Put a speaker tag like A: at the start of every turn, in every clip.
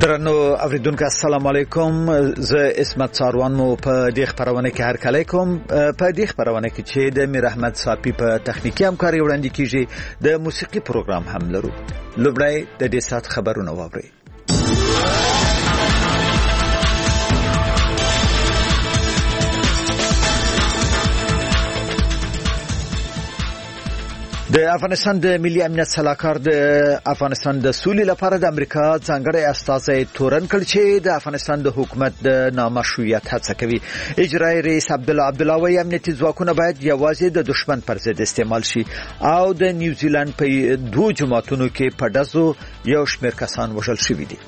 A: درنو اوریدونکو السلام علیکم. زه اسمت ساروان مو په دې خبرونه کې هر کله کوم. په دې خبرونه کې چې د میر احمد صافی په تخنیکی همکاري وړاندې کیږي د موسیقي پروګرام هم لرو. لومړی د دې سات خبرونه واورئ. د افغانستان د ملي امنیت سلاکار د افغانستان د سولې لپاره د امریکا ځانګړی استازی تورن کړ چې د افغانستان د حکومت د نامشروعیت هڅه کوي. اجرایي رئیس عبدالله وایي امنیتي ځواکونه باید یوازې د دشمن پر ضد استعمال شي او د نیوزیلند په دوه جماعتونو کې په ډزو یو شمېر کسان وژل شوي دي.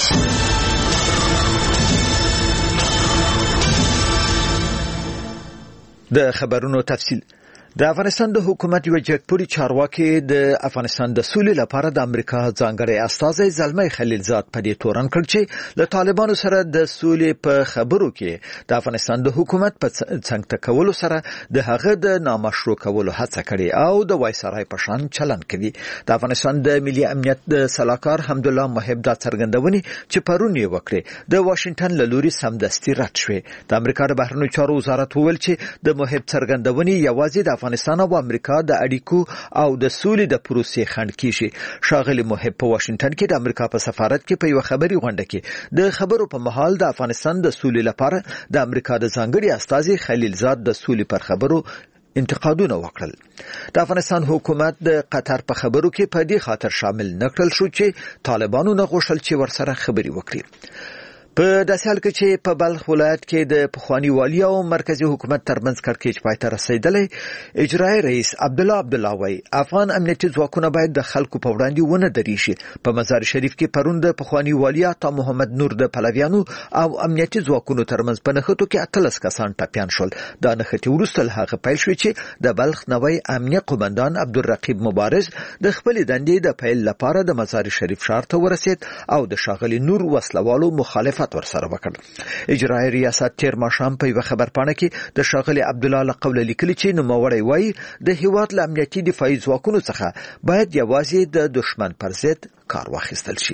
A: د خبرونو تفصیل. د افغانستان د حکومت یو جګپوري چارواکي د افغانستان د سولې لپاره د امریکا ځانګړی استازی زلمي خلیلزاد په دې تورن کړ چې له طالبانو سره د سولې په خبرو کې د افغانستان د حکومت په څنګ کولو سره د هغه د نامشروع کولو هڅه کړې او د وایسرای په شان چلن کوي. د افغانستان د ملي امنیت د سلاکار حمدالله محب دا څرګندونې چې پرون یې وکړې د واشنگټن له لوري سمدستي رد شوې. د امریکا د بهرنیو چارو وزارت وویل چې د محب څرګندونې یوازې د افغانستان او امریکا د اړیکو او د سولې د پروسې خنډ کیږي. شاغلی محب په واشنگټن کې د امریکا په سفارت کې په یو خبري غونډه کې د خبرو په مهال د افغانستان د سولې لپاره د امریکا د ځانګړي استازي خلیلزاد د سولې پر خبرو انتقادونه وکړل. د افغانستان حکومت د قطر په خبرو کې په دې خاطر شامل نکړل شو چې طالبانو نه غوښتل چې ورسره خبري وکړي. په داسې حال کې چې په بلخ ولایت کې د پخوانی والی او مرکزی حکومت ترمنځ کړکېچ پای ته رسیدلی. اجرایي رئیس عبدالله وایي افغان امنیتي ځواکونه باید د خلکو په وړاندې ونه دریږي. په مزار شریف کې پرون د پخوانی والی عطا محمد نور د پلویانو او امنیتي ځواکونو ترمنځ په نښتو کې 13 کسان ټپیان شول. دا نښتې وروسته له هغه پیل شوې چې د بلخ نوی امنیه قومندان عبدالرقیب مبارز د خپل دندې د پیل لپاره د مزار شریف ښار ته ورسید او د شاغلی نور وسلوالو مخالفت ورسره وکړ. اجرایي ریاست تیر ماښام په یو خبرپاڼه کې د شاغلی عبدالله له قوله لیکلي چې نوموړی وایي د هیواد له امنیتي دفاعي ځواکونو څخه باید یوازې د دشمن پر ضد کار واخیستل شي.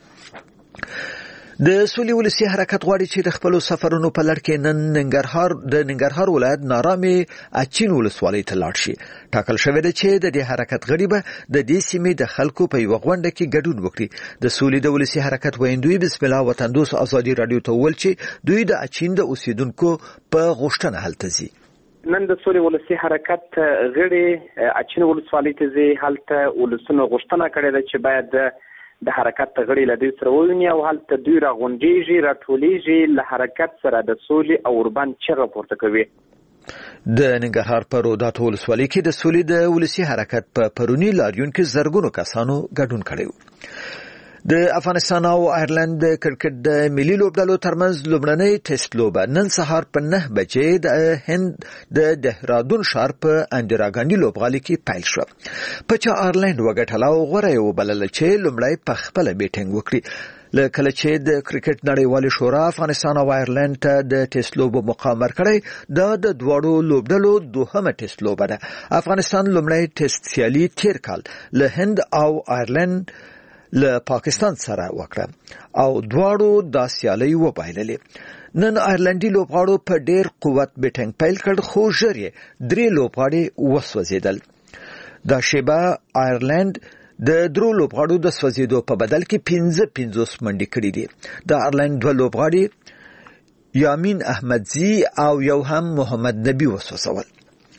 A: د سولې ولسی حرکت غواړي چې د خپل سفرونو په لړ کې د ننګرهار ولایت نارامي اچین ولسوالۍ ته لاړ شي. ټاکل شوی دی چې د دې حرکت غړي به د دې سیمې د خلکو په یو غونډه کې ګډون وکړي. د سولې د ولسی حرکت ویندوی بسم الله وطن دوست ازادي رادیو ته ویل چې دوی د اچین د اوسیدونکو په غوښتنه هلته ځي.
B: نن د سولې ولسی حرکت غړي اچین ولسوالۍ ته ځي. هلته ولسونه غوښتنه کړې ده چې باید د حرکت غړي له دوی سره وویني او هلته دوی راغونډېږي راټولېږي له حرکت سره د سولې او اوربند چغه پورته کوي.
A: د ننګرهار په رودات ولسوالۍ کې د سولې د ولسی حرکت په پرونی لاریون کې زرګونو کسانو ګډون کړی. د افغانستان او آیرلند د کرکټ د ملي لوبډلو ترمنځ لومړنۍ ټیسټ لوبه نن سهار په 9 بجې د هند د دهرادون ښار په اندرا ګاندي لوبغالي کې پیل شو. په چا آیرلند وګټله او غوره یې وبلله چې لومړی په خپله بیټینګ وکړي. لکه چې د کرکټ نړیوالې شورا افغانستان او آیرلند ته د ټیسټ لوبو مقام ورکړی. دا د دواړو لوبډلو دوهمه ټیسټ لوبه ده. افغانستان لومړی ټیسټ سیالي تیر کال له هند او آیرلند له پاکستان سره وکړه او دواړو دا سیالي وبایللې. نن آیرلندي لوبغاړو په ډیر قوت بیټینګ پیل کړ خو ژر یې 3 لوبغاړي وسوځیدل. دا شیبه آیرلند د درو لوبغاړو د سوځیدو په بدل کې 15 منډې کړې دي. د آیرلند 2 لوبغاړي یامین احمدزی او یو هم محمد نبی وسوځول.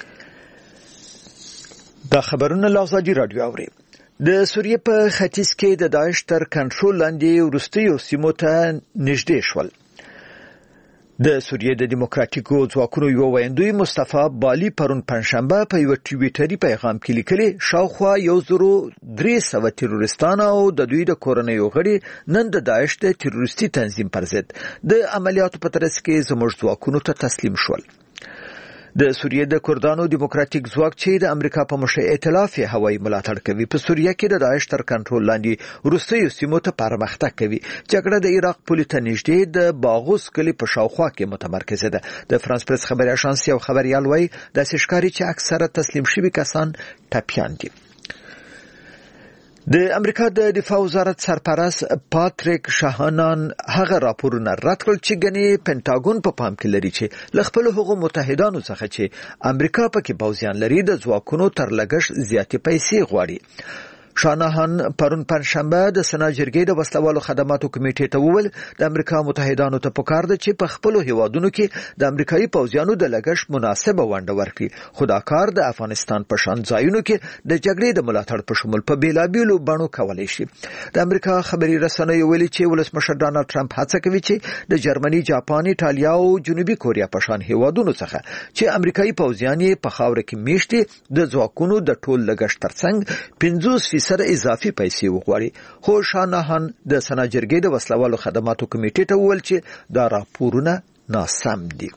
A: دا خبرونه لازادي رادیو اوري. د سوریه په ختیځ کې د داعش تر کنټرول لاندې وروستیو سیمو ته نږدې شول. د سوریه د دیموکراتیکو ځواکونو یو ویندوی مصطفی بالی پرون پنځشنبه په یو ټویټري پیغام کې لیکلي شاوخوا 1300 تروریستان او د دوی د کورنیو غړي نن د داعش د تروریستي تنظیم پر ضد د عملیاتو په ترڅ کې زموږ ځواکونو ته تسلیم شول. د سوریه د کردانو دیموکراتیک ځواک چې د امریکا په مشر ائتلاف هوایي ملاتړ کوي په سوریه کې د داعش تر کنټرول لاندې وروستیو سیمو ته پرمختګ کوي. جګړه د عراق پولې ته نږدې د باغوس کلي په شاوخوا کې متمرکزه ده. د فرانس پریس خبري اژانس یو خبريال وایي د ښکاری چې اکثره تسلیم شوي کسان ټپیان دي. د امریکا د دفاع وزارت سرپرست پاتریک شاهانان هغه راپورونه رد کړل چې ګنې پینټاګون په پام کې لري چې له خپلو هغو متحدانو څخه چې امریکا پکې پوځیان لري د ځواکونو تر لګښت زیاتې پیسې غواړي. شاهانان پرون پنځشنبه د سنا جرګې د وسلوالو خدماتو کمیټې ته وویل د امریکا متحدانو ته پکار ده چې په خپلو هیوادونو کې د امریکایي پوځیانو د لګښت مناسبه ونډه ورکړي، خو دا کار د افغانستان په شان ځایونو کې د جګړې د ملاتړ په شمول په بیلابیلو بڼو کولی شي. د امریکا خبري رسنیو ویلي چې ولسمشر ډانلډ ټرمپ هڅه کوي چې د جرمني، جاپان، ایټالیا او جنوبي کوریا په شان هیوادونو څخه چې امریکایي پوځیان په خاوره کې میشتي د ځواکونو د ټول لګښت ترڅنګ 50% اضافي پیسې وغواړي. خو شاهانان د سنا جرګې د وسلوالو خدماتو کمیټې ته وویل چې دا راپورونه ناسم دي.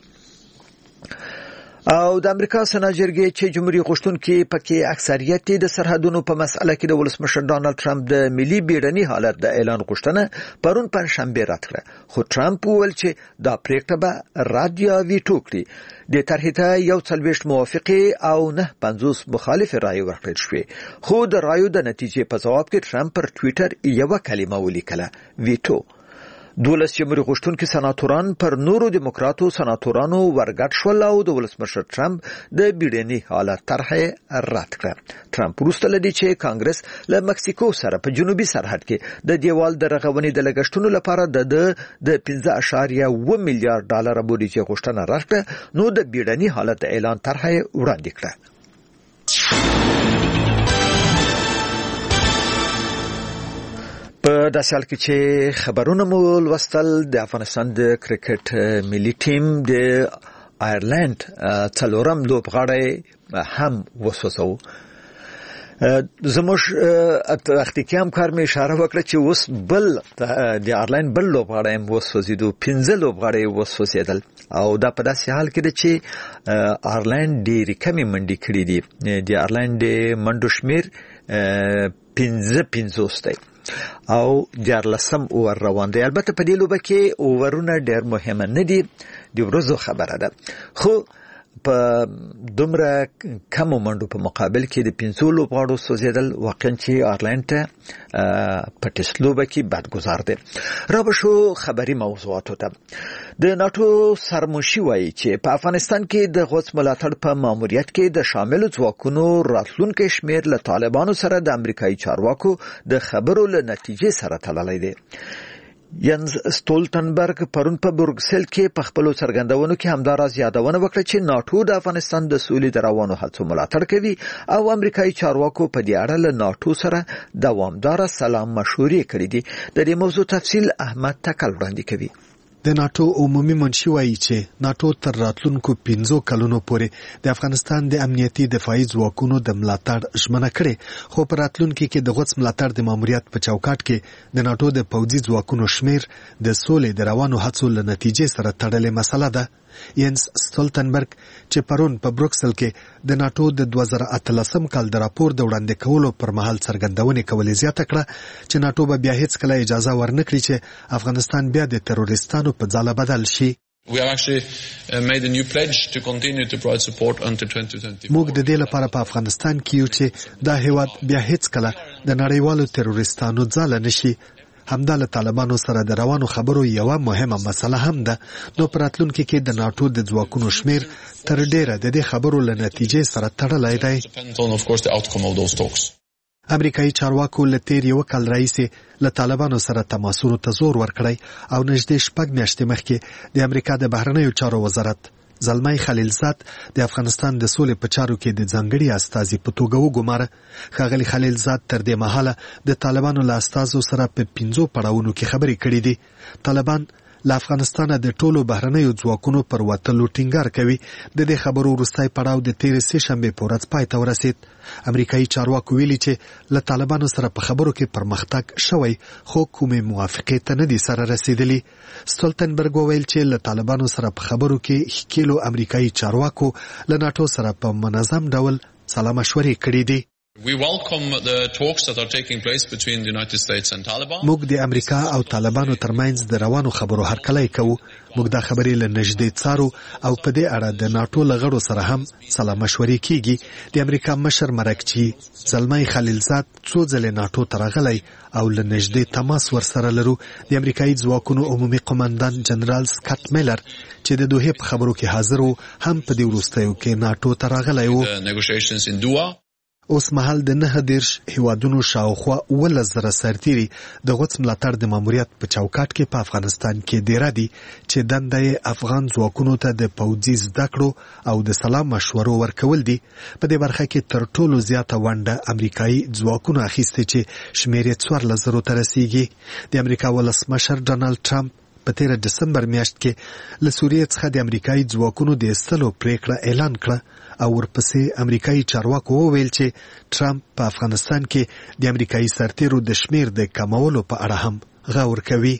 A: او د امریکا سنا جرګې چې جمهوریت غوښتونکي پکې اکثریت د سرحدونو په مسأله کې د ولسمشر ډانلډ ټرمپ د ملي بیړني حالت د اعلان غوښتنه پرون پنځشنبه رد کړه، خو ټرمپ وویل چې دا پریکړه به رد یا ویټو کړي. د طرحې ته 41 موافقې او 50 مخالف رائے ورکړل شوې، خو د رایو د نتیجې په ځواب کې ټرمپ پر ټویټر یو کلمه ولیکله: ویټو. 12 جمهوریت غوښتونکي سناتوران پر نورو دیموکراتو سناتورانو ورګډ شول او د ولسمشر ټرمپ د بیړني حالت طرح رد کړه. ټرمپ وروسته لدی چې کانګرس له مکسیکو سره په جنوبي سرحد کې د دیوال د رغونې د لګښتونو لپاره د 15.1 میلیارډ ډالر بودیجه غوښتنه رد کړه، نو د بیړني حالت اعلان طرح وړاندې کړه. په داسې حال کې چې خبرونه مو لوستل، د افغانستان د کرکټ ملي ټیم د آیرلند څلورم لوبغاړی هم وسوځو. زموږ اختی همکار می اشاره وکړه چې اوس بل د آیرلند بل لوبغاړی هم وسوځیدو، 15 لوبغاړي وسوځیدل او دا په داسې حال کې ده چې آیرلند ډېرې کمې منډې کړې دي. د آیرلند منډو شمیر 15 دی او 14 اور روان دی. البته په دې لوبه کې اورونه ډېر مهمه نه دي، د ورځو خبره ده، خو په دومره کم منډو په مقابل کې د 15 لوبغاړو سوځیدل واقعا چې آیرلند ته په ټیسټ لوبه کې بدګزار دی. را به شو خبري موضوعاتو ته. د ناتو سرمشي وایي چې په افغانستان کې د غوڅ ملاتړ په ماموریت کې د شامل ځواکونو راتلونکي شمیر له طالبانو سره د امریکایي چارواکو د خبرو له نتیجې سره تړلی دی. ینز ستولتنبرګ پرون په برګسل کې په خپلو څرګندونو کې همداراز یادونه وکړه چې ناتو د افغانستان د سولې د روانو هڅو ملاتړ کوي او امریکایي چارواکو په دې اړه له ناتو سره دوامداره سلام مشورې کړې دي. د دې موضوع تفصیل احمد تکل وړاندې کوي.
C: د ناتو عمومي منشي وایي چې ناتو تر راتلونکو 15 کلونو پورې د افغانستان د امنیتي دفاعي ځواکونو د ملاتړ ژمنه کړې، خو په راتلونکي کې د غوڅ ملاتړ د ماموریت په چوکاټ کې د ناتو د پوځي ځواکونو شمیر د سولې د روانو هڅو له نتیجې سره تړلې مسله ده. ینس ستولتنبرګ چې پرون په بروکسل کې د ناتو د 2018 کال د راپور د وړاندې کولو پر مهال څرګندونې کولې زیاته کړه چې ناتو به بیا هیڅ کله اجازه ورنکړي چې افغانستان بیا د تروریستانو په ځاله بدل شي.
D: We have actually made a new pledge to continue to provide support until 2024.
C: موږ د دې لپاره په افغانستان کې یو چې دا هیواد بیا هیڅ کله د نړیوالو تروریستانو ځاله نشي. همدا له طالبانو سره د روانو خبرو یو مهمه مسله هم ده، نو پر راتلونکي کې د ناتو د ځواکونو شمیر تر ډیره د دې خبرو له نتیجې سره تړلی دی. امریکایي چارواکو له تیر یو کال راهیسې له طالبانو سره تماسونو ته زور ورکړی او نږدې 6 میاشتې مخکې د امریکا د بهرنیو چارو وزارت زلمای خلیلزاد د افغانستان د سولې په چارو کې د ځانګړي استازي په توګه وګماره. ښاغلي خلیلزاد تر دې مهاله د طالبانو له استازو سره په 15 پړاوونو کې خبرې کړې دي. طالبان له افغانستانه د ټولو بهرنیو ځواکونو پر وتلو ټینګار کوي. د دې خبرو وروستی پړاو د تېرې سې شنبې په ورځ پای ته ورسید. امریکایي چارواکو ویلي چې له طالبانو سره په خبرو کې پرمختګ شوی، خو کومې موافقې ته نه دي سره رسیدلی. ستولتنبرګ وویل چې له طالبانو سره په خبرو کې ښکېلو امریکایي چارواکو له ناتو سره په منظم ډول سلا مشورې کړې دي.
D: We welcome the talks that are taking place between the United States and Taliban.
C: موږ د امریکا او طالبانو ترمنځ د روانو خبرو هرکلی کوو. موږ دا خبرې له نږدې څارو او په دې اړه د ناتو له غړو سره هم سلا مشورې کیږي. د امریکا مشر مرکچي زلمای خلیلزاد څو ځله ناتو ته راغلی او له نږدې تماس ورسره لرو. د امریکایي ځواکونو عمومي قومندان جنرال سکاټ میلر چې د دوحې په خبرو کې حاضر و هم په دې وروستیو کې ناتو ته راغلی و. اوس مهال د 9 هیوادونو شاوخوا 11,000 سرتیري د غوڅ ملاتړ د ماموریت په چوکاټ کې په افغانستان کې ډیره دي چې دنده یې افغان ځواکونو ته د پوځي زده کړو او د سلام مشورو ورکول دي. په دې برخه کې تر ټولو زیاته ونډه امریکایي ځواکونو اخیستې چې شمېر یې 14,000 ته رسیږي. د امریکا ولسمشر ډانلډ ټرمپ په 13 دسمبر میاشت کې له سوریې څخه د امریکایي ځواکونو د ایستلو پریکړه اعلان کړه او ورپسې امریکایي چارواکو وویل چې ټرمپ په افغانستان کې د امریکایي سرتیرو د شمیر د کمولو په اړه هم غور کوي.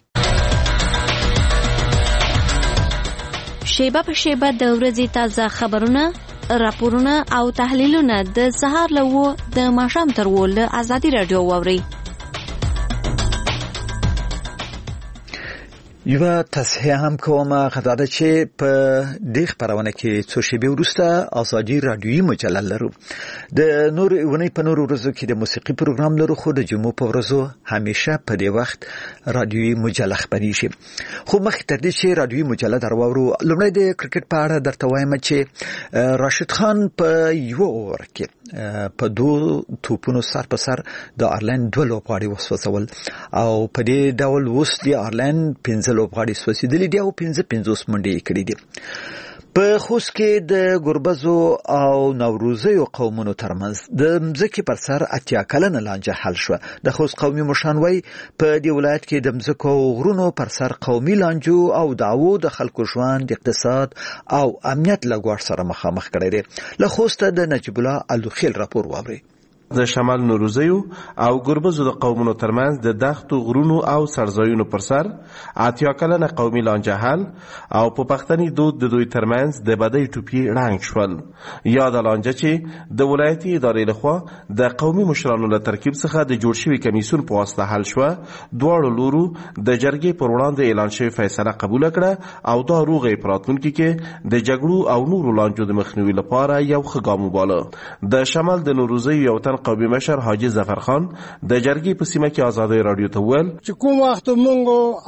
E: شیبه په شیبه د ورځې تازه خبرونه، راپورونه او تحلیلونه د سهار له 9 د ماښام تر 10 له ازادي رادیو واورئ.
A: یوه تصحیح هم کومه خداده چې په دې خبرونه کې څو شیبې وروسته ازادي رادیویي مجله لرو. د نور ونی په نور ورځو کې د موسیقي پروګرام لرو، خو د جمعو په ورځو همیشه په دې وخت رادیویي مجله خبريږي. خو مخکې تر دې چې رادیویي مجله درواورو، لومړی د کرکټ په اړه درته وایم چې راشد خان په یو اور کې په 2 توپونو سر په سر د آیرلند 2 لوبغاړي وسوځول او په دې ډول اوس د آیرلند 15 لوبغاړي سوځېدلي دي او 50 منډې کړې دي. په خوست کې د ګربزو او نوروزیو قومونو ترمنځ د مځکې پر سر 80 کلنه لانجه حل شوه. د خوست قومي مشرانوي په دې ولایت کې د مځکو او غرونو پر سر قومي لانجو او دعوو د خلکو ژوند، اقتصاد او امنیت له ګواښ سره مخامخ کړی دی. له خوسته د نجیب الله الوخیل راپور واوري.
F: د شمال نوروزیو او ګربزو د قومونو ترمنځ د دښتو، غرونو او سرزایونو پر سر 80 کلنه قومي لانجه حل او په پښتني دود د دوی ترمنځ د بدۍ ټوپی رنګ شول. یا د لانجه چې د ولایتي ادارې لخوا د قومي مشرانو له ترکیب څخه د جوړ شوي کمیسیون په واسطه حل شوه. دواړو لورو د جرګې پر وړاندې اعلان شوی فیصله قبول کړه او دا روغې په راتلونکي کې د جګړو او نورو لانجو د مخنیوي لپاره یو ښه ګام وباله. د شمال د نوروزیو یو تن قومي مشر حاجی ظفر خان د جرګې په سیمه کې ازادي رادیو ته ویل
G: چې کوم وخت مونږ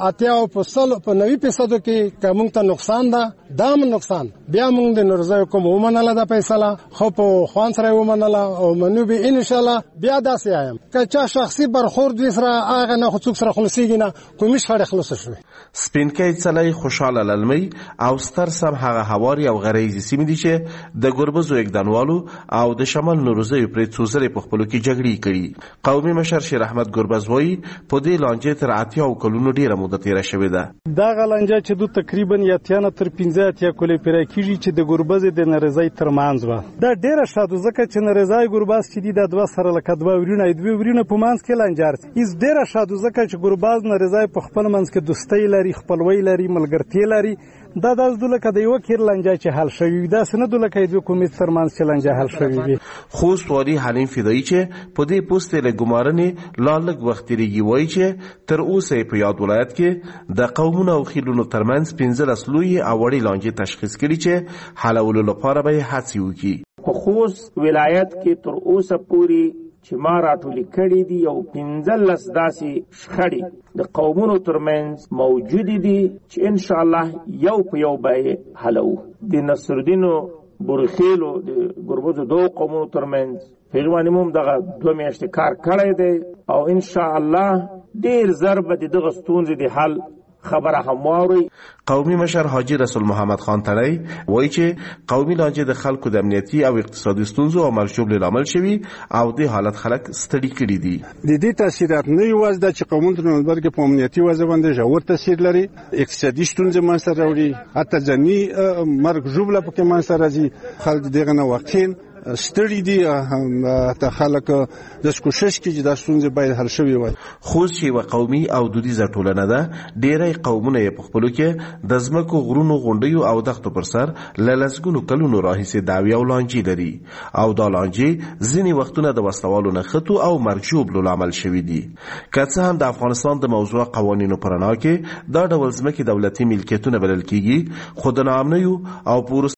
G: 90% کې کوم ته نقصان ده، دام نقصان بیا مونږ د نورزای کوم ومنله د فیصله خو په خوان سره ومنله او منو به ان شاء الله بیا داسې ایم کچا شخصي برخورد وسره هغه نه خو څوک سره خلاصيږي نه کومش خړ خلاص شوی.
F: سپینکۍ څلای خوشاله للمی او ستر سم هغه هواري او غریزي سیمې دي چې د ګربزو اقدانوالو او د شمال نوروزی پرې څوزره په خپل کې جګړې کړي. قومي مشر شیر احمد ګربز وایي په دې لانجه تر 80 کلونو ډیره موده تیر شوې ده.
H: دا غلانجه چې دوی تقریبا یا تیانه تر 15 کولې پرې کیږي چې د ګربز د نارضای ترمنځ و. دا ډیره شاده ځکه چې نارضای ګربز چې د دوه سره لکه دوه ورونه په منځ کې لانجار ایز ډیره شاده ځکه چې ګربز نارضای په خپل منځ کې دوستۍ لري، خپلوي لري، ملګرتي لري. دا د دولکه د یو کیر لانجه چې حل شوی دا سند دولکه د حکومت ترمنځ چې لانجه حل شوی وي.
F: خوست والی حلیم فدایی چې په دې پوسټ له ګمارنې لالګ وخت لري وایي چې تر اوسه په یاد ولایت کې د قومونو او خیلونو ترمنځ 15 لوی او وړي لانجه تشخیص کړي چې حلولو لپاره به هڅې وکړي.
I: په خوست ولایت کې تر اوسه پوری چې ما راټولې کړي دي یو 15 داسې شخړې د قومونو ترمنځ موجود دي چې ان شاء الله یو په یو به حلو. د نصرالدین برخیلو د ګربزو 2 قومونو ترمنځ پیغمبر موږ دغه 2 میاشتې کار کړی دی او ان شاء الله ډیر ضرب دغه ستونزې د حل خبره هم واوري.
F: قومي مشر حاجی رسول محمد خان تړی وایي چې قومي لانجه د خلکو د امنیتي او اقتصادي ستونزو او مرجوب لامل شوی او د حالت خلک ستړي کړي دي.
H: د دې تاثیرات نه یوازې د قومونو ترمنځ کې په امنیتي وضع باندې ژور تاثیر لري، اقتصادي ستونزې منځته راوړي، حتی ځنی مرګ ژوبله پکې منځته راځي. خلک دغه نه واقعین
J: ستړي دي ته خلک د کوشش کوي چې دا ستونزې باید حل شوي وای.
F: خوست چې یوه قومي او دودیزه ټولنه ده، ډیری قومونه یې په خپلو کې د ځمکو، غرونو، غونډیو او دښتو پر سر له لسګونو کلونو راهیسې دعوې او لانجې لري او دا لانجې ځینې وختونه د وسلوالو نښتو او مرګ ژوبلو لامل شوي دي. که څه هم د افغانستان د موضوع قوانینو په رڼا کې دا ډول ځمکې دولتي ملکیتونه بلل کیږي، خو د ناامنیو او